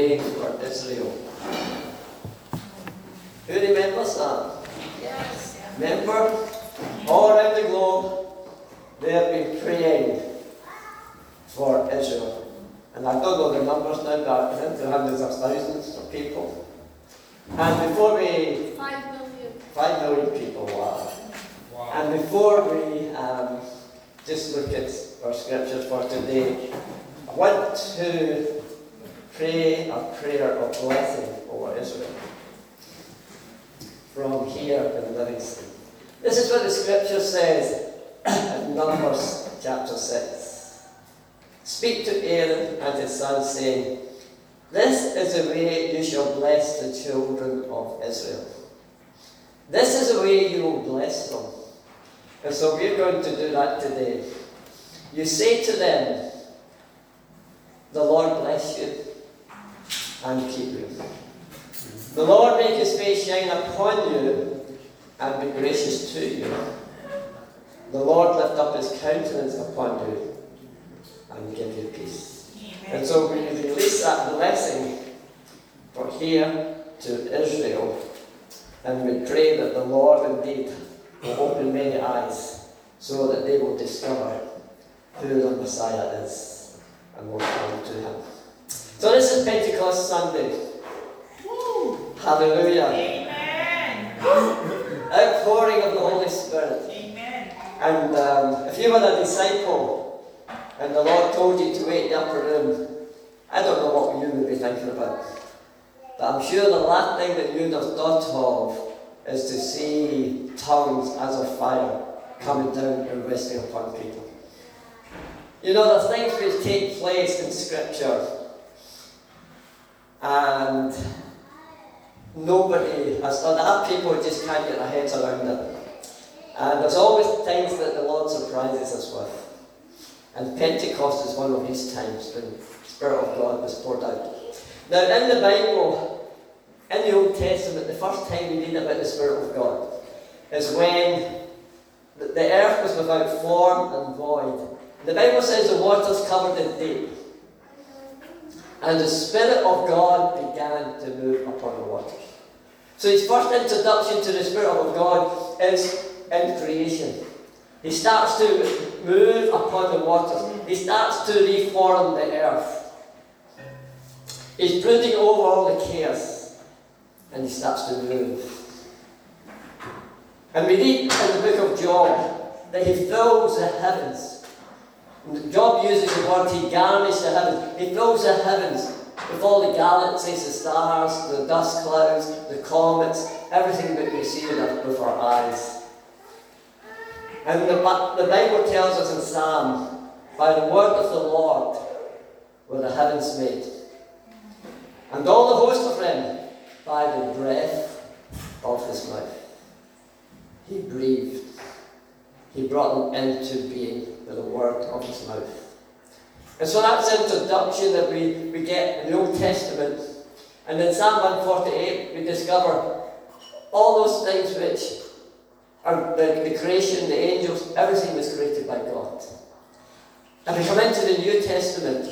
pray for Israel. Who remembers that? Yes. Remember? All around the globe, they have been praying for Israel. And I don't know the numbers now, but into hundreds of thousands of people. And before we... 5 million. 5 million people, wow. Wow. And before we just look at our scriptures for today, I want to pray a prayer of blessing over Israel from here in Livingston. This is what the scripture says in Numbers chapter 6. Speak to Aaron and his sons, saying, this is the way you shall bless the children of Israel. This is the way you will bless them. And so we're going to do that today. You say to them, the Lord bless you and keep you. The Lord make his face shine upon you and be gracious to you. The Lord lift up his countenance upon you and give you peace. Amen. And so we release that blessing for here to Israel. And we pray that the Lord indeed will open many eyes so that they will discover who the Messiah is and will come to him. So this is Pentecost Sunday. Woo. Hallelujah. Amen. Outpouring of the Holy Spirit. Amen. And if you were a disciple and the Lord told you to wait in the upper room, I don't know what you would be thinking about. But I'm sure the last thing that you'd have thought of is to see tongues as of fire coming down and resting upon people. You know, the things which take place in Scripture, and nobody has done that. People just can't get their heads around it. And there's always things that the Lord surprises us with. And Pentecost is one of these times when the Spirit of God was poured out. Now, in the Bible, in the Old Testament, the first time we read about the Spirit of God is when the earth was without form and void. The Bible says the waters covered it deep. And the Spirit of God began to move upon the waters. So his first introduction to the Spirit of God is in creation. He starts to move upon the waters. He starts to reform the earth. He's brooding over all the chaos. And he starts to move. And we read in the book of Job that he fills the heavens. Job uses the word, he garnished the heavens. He fills the heavens with all the galaxies, the stars, the dust clouds, the comets, everything that we see with our eyes. And the Bible tells us in Psalm, by the word of the Lord were the heavens made, and all the host of them by the breath of his mouth. He breathed. He brought them into being with the word of his mouth. And so that's the introduction that we get in the Old Testament. And in Psalm 148 we discover all those things which are the creation, the angels, everything was created by God. And we come into the New Testament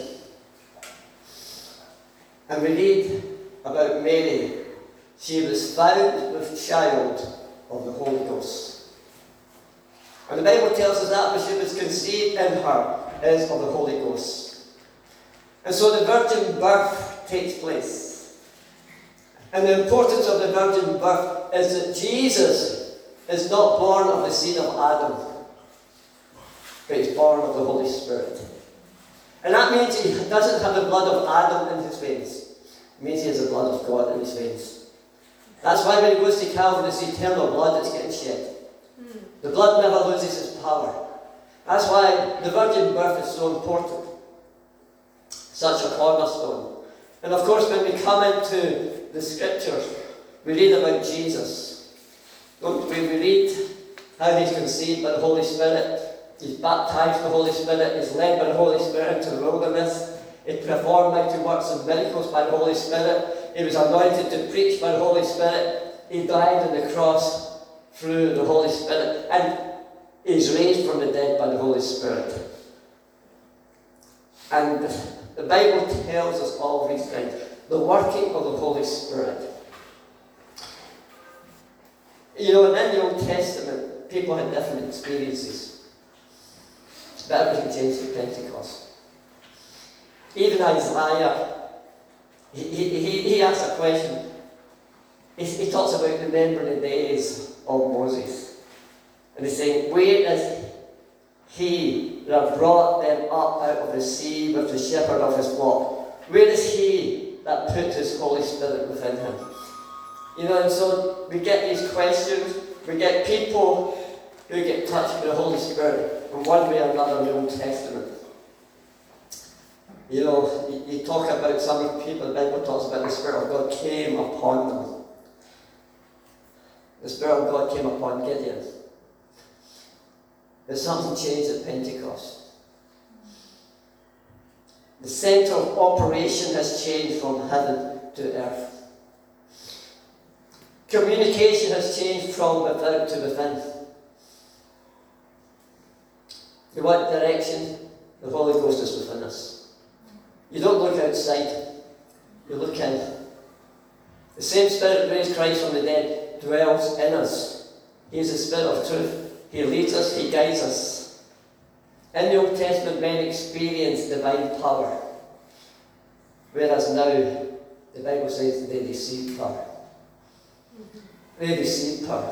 and we read about Mary. She was found with child of the Holy Ghost. And the Bible tells us that which was conceived in her is of the Holy Ghost. And so the virgin birth takes place. And the importance of the virgin birth is that Jesus is not born of the seed of Adam, but he's born of the Holy Spirit. And that means he doesn't have the blood of Adam in his veins. It means he has the blood of God in his veins. That's why when he goes to Calvary, it's eternal blood that's getting shed. The blood never loses its power. That's why the virgin birth is so important. Such a cornerstone. And of course, when we come into the scriptures, we read about Jesus. Don't we? We read how he's conceived by the Holy Spirit. He's baptized by the Holy Spirit. He's led by the Holy Spirit into the wilderness. He performed mighty works and miracles by the Holy Spirit. He was anointed to preach by the Holy Spirit. He died on the cross through the Holy Spirit, and is raised from the dead by the Holy Spirit. And the Bible tells us all these things. the working of the Holy Spirit. You know, in the Old Testament, people had different experiences. But everything changed at Pentecost. Even Isaiah, he asks a question. He talks about remembering the days of Moses. And he's saying, where is he that brought them up out of the sea with the shepherd of his flock? Where is he that put his Holy Spirit within him? You know, and so we get these questions. We get people who get touched with the Holy Spirit in one way or another in the Old Testament. You know, you talk about some of the people, the Bible talks about the Spirit of God came upon them. The Spirit of God came upon Gideon. There's something changed at Pentecost. The centre of operation has changed from heaven to earth. Communication has changed from without to within. In what direction? The Holy Ghost is within us. You don't look outside, you look in. The same Spirit that raised Christ from the dead dwells in us. He is the Spirit of truth. He leads us, He guides us. In the Old Testament, men experienced divine power, whereas now, the Bible says they receive power. They receive power.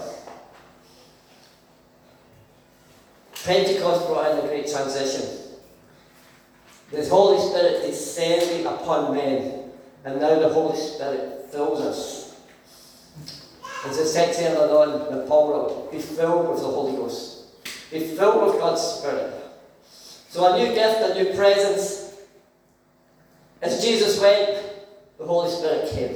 Pentecost brought in a great transition. The Holy Spirit descending upon men, and now the Holy Spirit fills us. As I said earlier on, the Paul wrote, be filled with the Holy Ghost. Be filled with God's Spirit. So a new gift, a new presence. As Jesus went, the Holy Spirit came.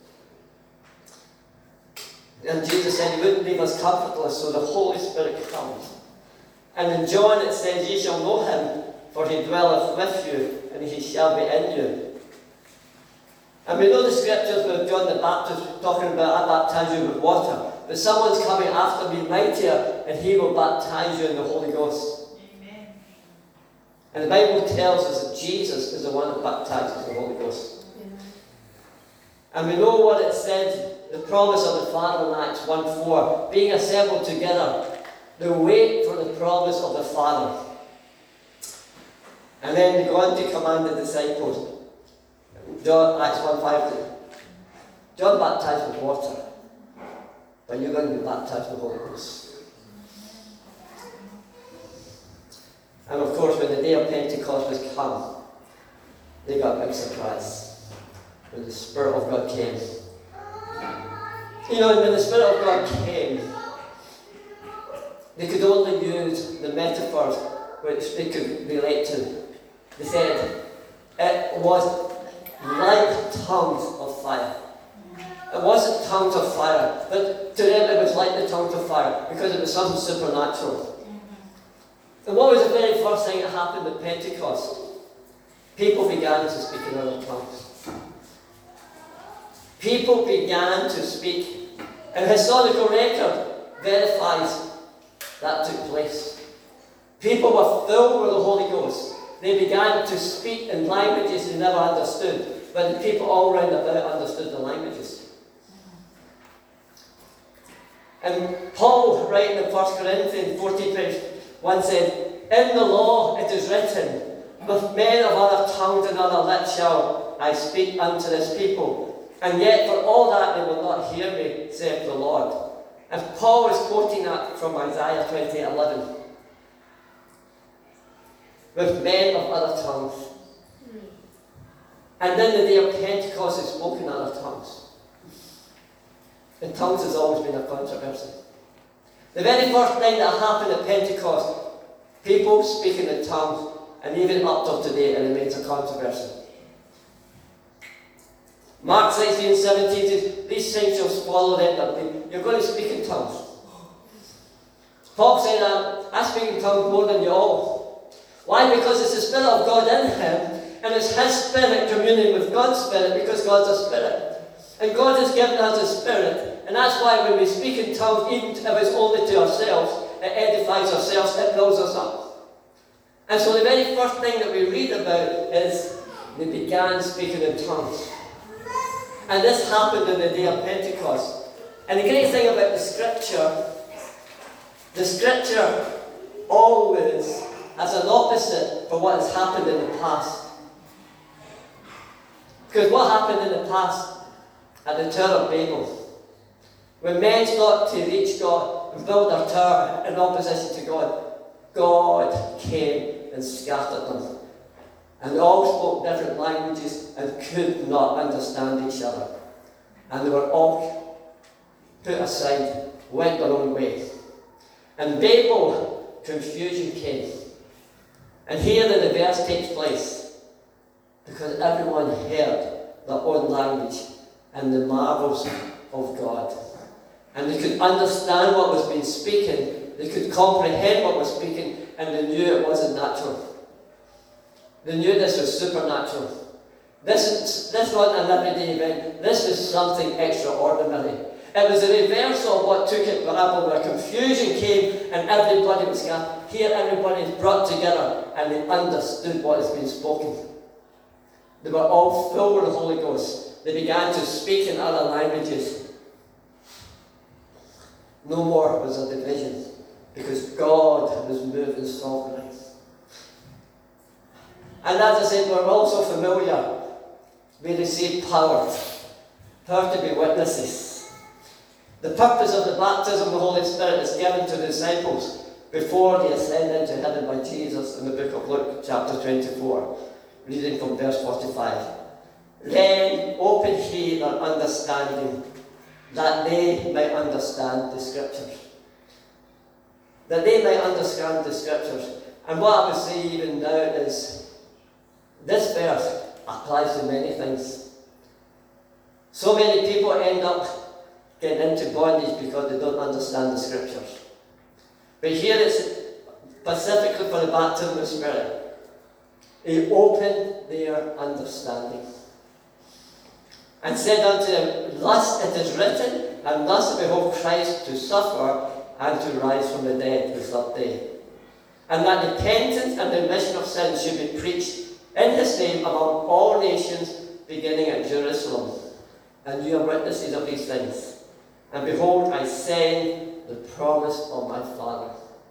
And Jesus said He wouldn't leave us comfortless, so the Holy Spirit comes. And in John it says, ye shall know Him, for He dwelleth with you, and He shall be in you. And we know the scriptures with John the Baptist talking about, I baptize you with water. But someone's coming after me mightier, and He will baptize you in the Holy Ghost. Amen. And the Bible tells us that Jesus is the one that baptizes the Holy Ghost. Amen. And we know what it said, the promise of the Father in Acts 1:4, being assembled together, they wait for the promise of the Father. And then they go on to command the disciples. Acts 1:5, John baptized with water, but you're going to be baptized with the Holy Ghost. And of course, when the day of Pentecost was come, they got a big surprise when the Spirit of God came. You know, when the Spirit of God came, they could only use the metaphors which they could relate to. They said it was like tongues of fire. It wasn't tongues of fire, but to them it was like the tongues of fire because it was something supernatural. And what was the very first thing that happened at Pentecost? People began to speak in other tongues. People began to speak. And historical record verifies that took place. People were filled with the Holy Ghost. They began to speak in languages they never understood, but the people all round about understood the languages. And Paul, writing in 1 Corinthians 14:1 said, in the law it is written, with men of other tongues and other lips shall I speak unto this people. And yet for all that they will not hear me, saith the Lord. And Paul is quoting that from Isaiah 28:11. With men of other tongues. And then the day of Pentecost is spoken other tongues. And tongues has always been a controversy. The very first thing that happened at Pentecost, people speaking in tongues, and even up till today it remains a controversy. Mark 16:17 says, these things shall swallow them up. You're going to speak in tongues. Paul said, I speak in tongues more than you all. Why? Because it's the Spirit of God in him, and it's his Spirit communing with God's Spirit, because God's a Spirit. And God has given us a Spirit, and that's why when we speak in tongues, even if it's only to ourselves, it edifies ourselves, it builds us up. And so the very first thing that we read about is they began speaking in tongues. And this happened on the day of Pentecost. And the great thing about the Scripture always has an opposite for what has happened in the past. Because what happened in the past at the Tower of Babel, when men sought to reach God and build their tower in opposition to God, God came and scattered them. And they all spoke different languages and could not understand each other. And they were all put aside, went their own way. And Babel, confusion came. And here the reverse takes place, because everyone heard their own language and the marvels of God. And they could understand what was being spoken, they could comprehend what was spoken, and they knew it wasn't natural. They knew this was supernatural. This wasn't an everyday event, this was something extraordinary. It was the reverse of what took it Babel, where confusion came and everybody was scattered. Here everybody is brought together and they understood what has been spoken. They were all filled with the Holy Ghost. They began to speak in other languages. No more was there division, because God was moving sovereignly. And as I said, we're also familiar. We received power to be witnesses. The purpose of the baptism of the Holy Spirit is given to the disciples before they ascend into heaven by Jesus in the book of Luke, chapter 24, reading from verse 45. Then open he their understanding, that they may understand the Scriptures. That they may understand the Scriptures. And what I would say even now is, this verse applies to many things. So many people end up getting into bondage because they don't understand the Scriptures. But here it's specifically for the baptism of the Spirit. He opened their understanding and said unto them, thus it is written, and thus behold Christ to suffer and to rise from the dead the third day. And that repentance and the remission of sins should be preached in his name among all nations, beginning at Jerusalem. And you are witnesses of these things. And behold, I send the promise of my Father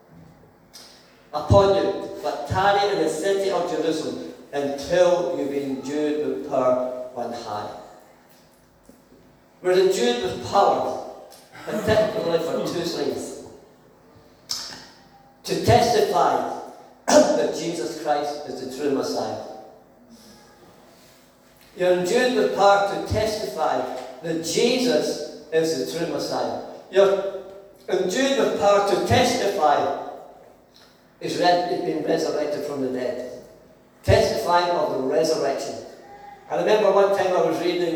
upon you, but tarry in the city of Jerusalem until you be endued with power on high. We're endued with power, particularly for two things. To testify that Jesus Christ is the true Messiah. You're endued with power to testify that Jesus is the true Messiah. You're endued with power to testify he's been resurrected from the dead. Testifying of the resurrection. I remember one time I was reading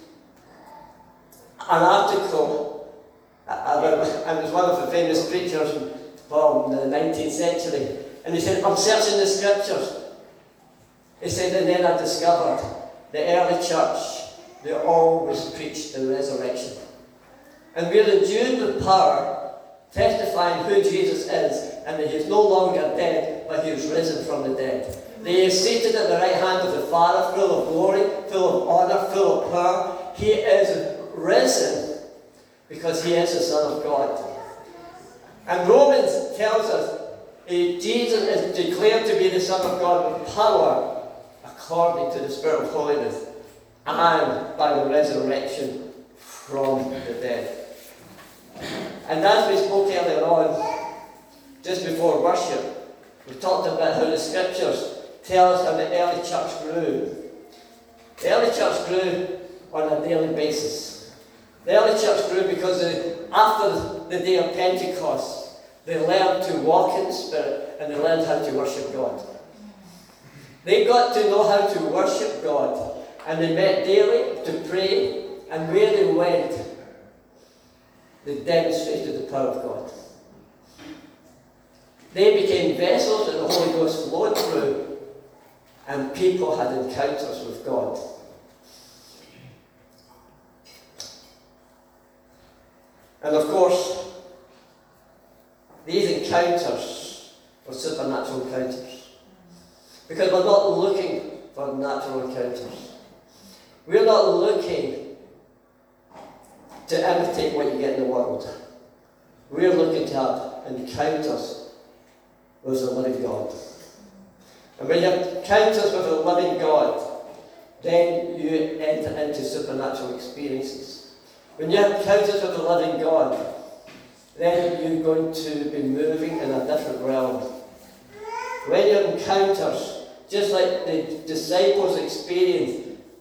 an article about, and it was one of the famous preachers from the 19th century, and he said, I'm searching the Scriptures. He said, and then I discovered the early church, they always preached the resurrection. And we're endued with power, testifying who Jesus is, and that he is no longer dead, but he is risen from the dead. That he is seated at the right hand of the Father, full of glory, full of honour, full of power. He is risen because he is the Son of God. And Romans tells us Jesus is declared to be the Son of God with power according to the Spirit of holiness and by the resurrection from the dead. And as we spoke earlier on, just before worship, we talked about how the Scriptures tell us how the early church grew. The early church grew on a daily basis. The early church grew because after the day of Pentecost, they learned to walk in the Spirit and they learned how to worship God. They got to know how to worship God, and they met daily to pray, and where they went, they demonstrated the power of God. They became vessels that the Holy Ghost flowed through, and people had encounters with God. And of course, these encounters were supernatural encounters. Because we're not looking for natural encounters. We're not looking to imitate what you get in the world. We're looking to have encounters with the living God. And when you have encounters with the living God, then you enter into supernatural experiences. When you have encounters with the living God, then you're going to be moving in a different realm. When you have encounters, just like the disciples experienced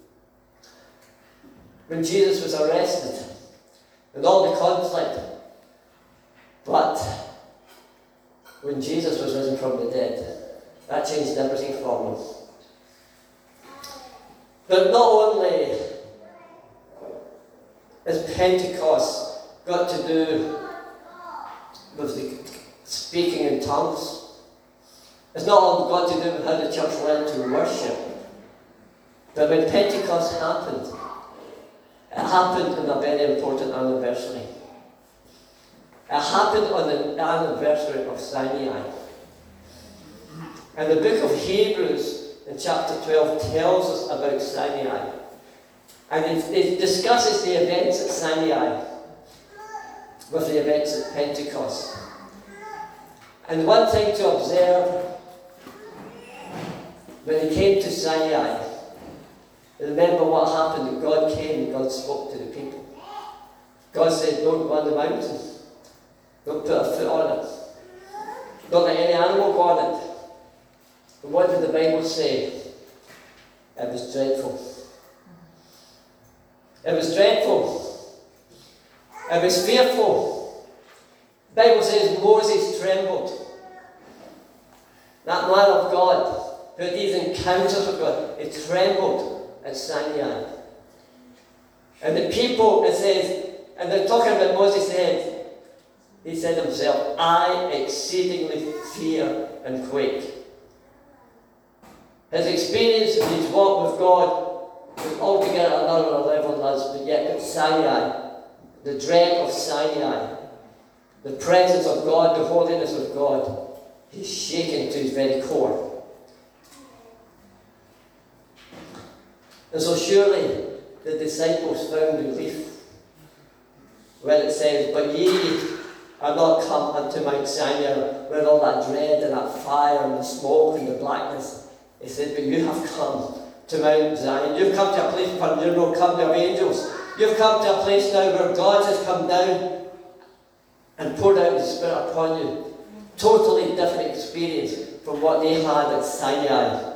when Jesus was arrested and all the conflict, but when Jesus was risen from the dead, that changed everything for them. But not only is Pentecost got to do with the speaking in tongues, it's not all got to do with how the church learned to worship. But when Pentecost happened, it happened on a very important anniversary. It happened on the anniversary of Sinai. And the book of Hebrews in chapter 12 tells us about Sinai. And it discusses the events at Sinai with the events at Pentecost. And one thing to observe, when they came to Sinai, remember what happened, that God came and God spoke to the people. God said, don't go on the mountain. Don't put a foot on it. Don't let any animal go on it. But what did the Bible say? It was dreadful. It was dreadful. It was fearful. The Bible says Moses trembled. That man of God, who had these encounters with God, he trembled at Sinai. And the people, it says, and they're talking about Moses' head, he said himself, I exceedingly fear and quake. His experience, his walk with God was altogether another level than us, but yet at Sinai, the dread of Sinai, the presence of God, the holiness of God, he's shaken to his very core. And so surely the disciples found relief when it says, but ye are not come unto Mount Sinai with all that dread and that fire and the smoke and the blackness. He said, but you have come to Mount Zion. You've come to a place where you're no company of angels. You've come to a place now where God has come down and poured out His Spirit upon you. Totally different experience from what they had at Sinai.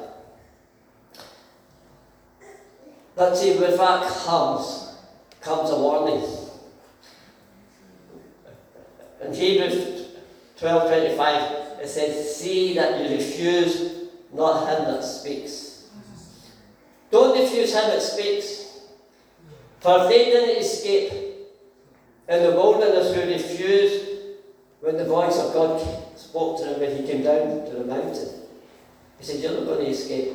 But see, with that comes a warning. In Hebrews 12:25, it says, see that you refuse not him that speaks. Don't refuse him that speaks. For if they didn't escape in the wilderness who refused when the voice of God spoke to them when he came down to the mountain, he said, you're not going to escape.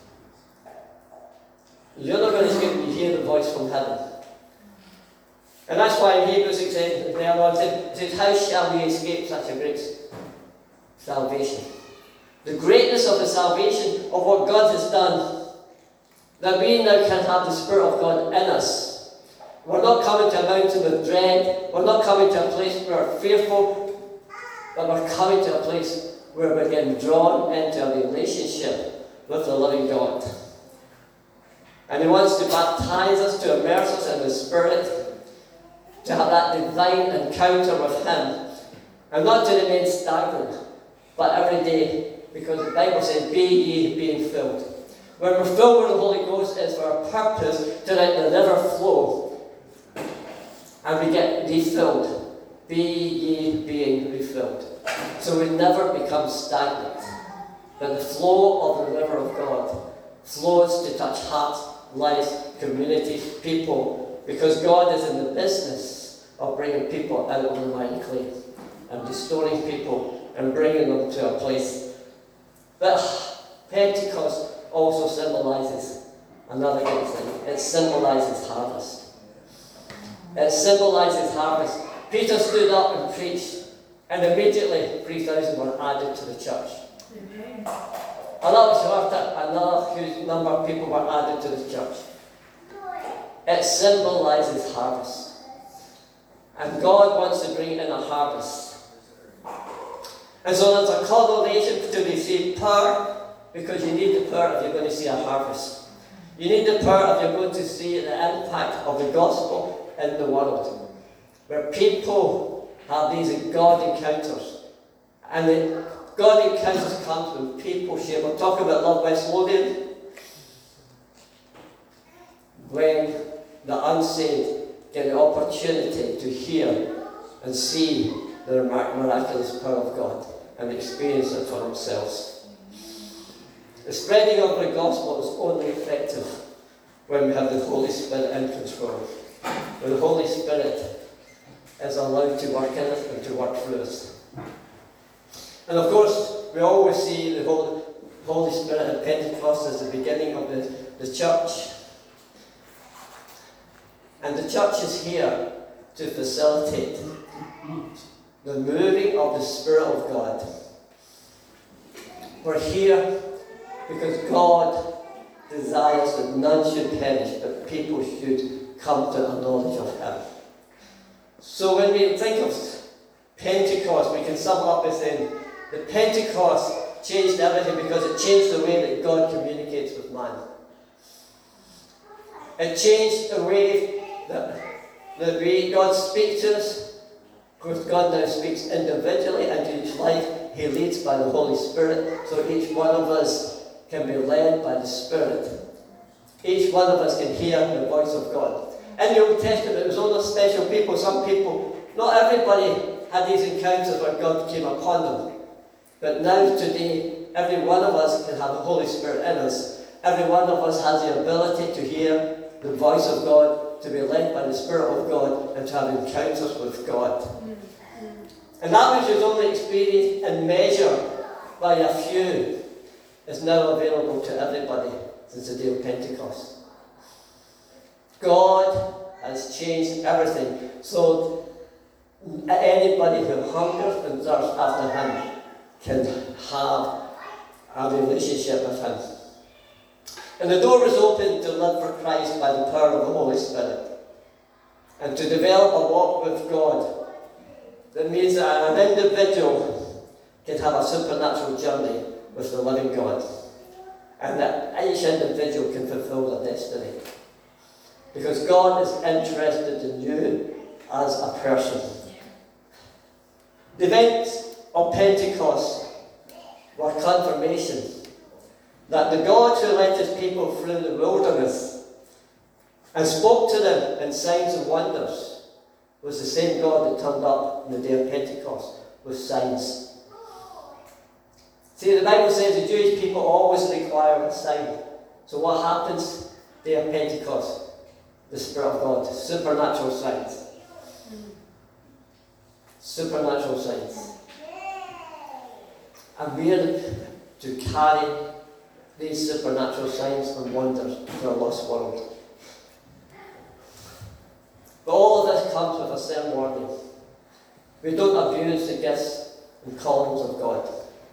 You're not going to escape when you hear the voice from heaven. And that's why in Hebrews it says, how shall we escape such a great salvation? The greatness of the salvation of what God has done, that we now can have the Spirit of God in us. We're not coming to a mountain with dread. We're not coming to a place where we're fearful, but we're coming to a place where we're getting drawn into a relationship with the living God. And He wants to baptize us, to immerse us in the Spirit, to have that divine encounter with Him, and not to remain stagnant, but every day, because the Bible says, be ye being filled. When we're filled with the Holy Ghost, it's for a purpose to let the river flow, and we get refilled. Be ye being refilled. So we never become stagnant, but the flow of the river of God flows to touch hearts, lives, communities, people, because God is in the business of bringing people out of the miry clay and restoring people and bringing them to a place. But Pentecost also symbolises another good thing. It symbolises harvest. It symbolises harvest. Peter stood up and preached, and immediately 3,000 were added to the church. Amen. Another huge number of people were added to the church. It symbolises harvest. And God wants to bring in a harvest. And so there's a correlation to receive power, because you need the power if you're going to see a harvest. You need the power if you're going to see the impact of the gospel in the world, where people have these God encounters. And the God encounters comes when people share. We're talking about Love West Lothian, when the unsaved get the opportunity to hear and see the miraculous power of God and experience it for themselves. The spreading of the gospel is only effective when we have the Holy Spirit in control, when the Holy Spirit is allowed to work in us and to work through us. And of course, we always see the Holy Spirit at Pentecost as the beginning of the church. And the church is here to facilitate the moving of the Spirit of God. We're here because God desires that none should perish, but people should come to a knowledge of Him. So when we think of Pentecost, we can sum it up by saying that Pentecost changed everything because it changed the way that God communicates with man. It changed the way that God speaks to us, because God now speaks individually into each life. He leads by the Holy Spirit, so each one of us can be led by the Spirit. Each one of us can hear the voice of God. In the Old Testament, it was only special people. Some people, not everybody had these encounters where God came upon them. But now, today, every one of us can have the Holy Spirit in us. Every one of us has the ability to hear the voice of God, to be led by the Spirit of God, and to have encounters with God. And that which was only experienced and measured by a few is now available to everybody since the day of Pentecost. God has changed everything, so anybody who hungers and thirsts after Him can have a relationship with Him. And the door was opened to live for Christ by the power of the Holy Spirit, and to develop a walk with God. That means that an individual can have a supernatural journey with the living God, and that each individual can fulfill their destiny. Because God is interested in you as a person. The events of Pentecost were confirmation that the God who led His people through the wilderness and spoke to them in signs and wonders was the same God that turned up on the day of Pentecost with signs. See, the Bible says the Jewish people always require a sign. So what happens day of Pentecost? The Spirit of God, supernatural signs. Supernatural signs. And we are to carry these supernatural signs and wonders to a lost world. But all of this comes with a certain warning. We don't abuse the gifts and callings of God.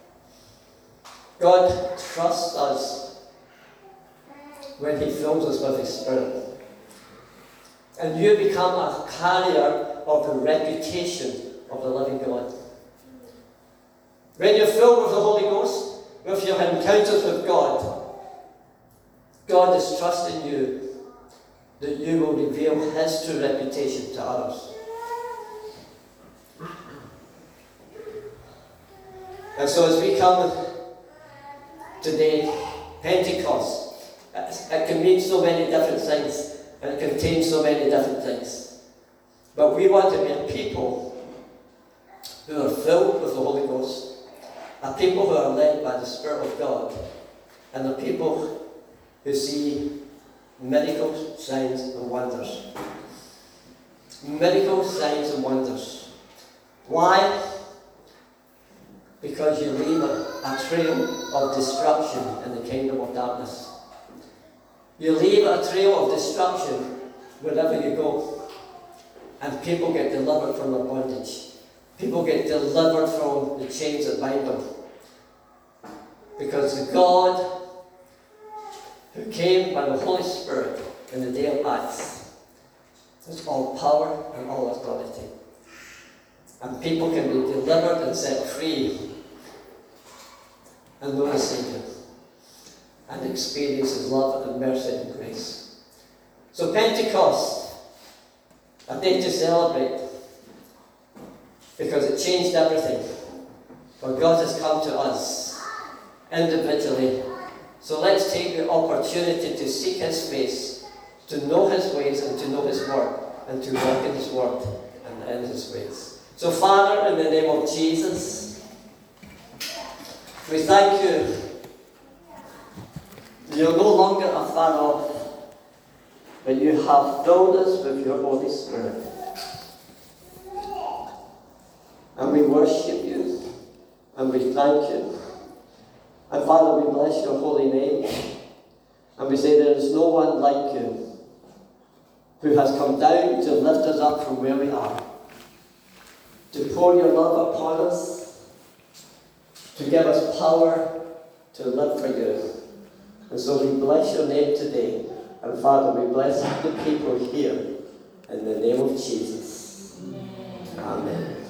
God trusts us when He fills us with His Spirit. And you become a carrier of the reputation of the living God. When you're filled with the Holy Ghost, with your encounters with God, God is trusting you that you will reveal His true reputation to others. And so as we come today, Pentecost, it can mean so many different things, and it contains so many different things. But we want to be a people who are filled with the Holy Ghost, a people who are led by the Spirit of God, and a people who see miracles, signs and wonders. Miracles, signs and wonders. Why? Because you leave a trail of destruction in the kingdom of darkness. You leave a trail of destruction wherever you go. And people get delivered from their bondage. People get delivered from the chains that bind them. Because the God who came by the Holy Spirit in the day of Acts has all power and all authority. And people can be delivered and set free and know the Saviour and experience His love and mercy and grace. So Pentecost, a day to celebrate, because it changed everything. For God has come to us individually. So let's take the opportunity to seek His face, to know His ways and to know His word, and to walk in His word and in His ways. So Father, in the name of Jesus, we thank you. You're no longer afar off, but you have filled us with your Holy Spirit. And we worship you, and we thank you. And Father, we bless your holy name. And we say there is no one like you who has come down to lift us up from where we are, to pour your love upon us, to give us power to live for you. And so we bless your name today. And Father, we bless the people here in the name of Jesus. Amen.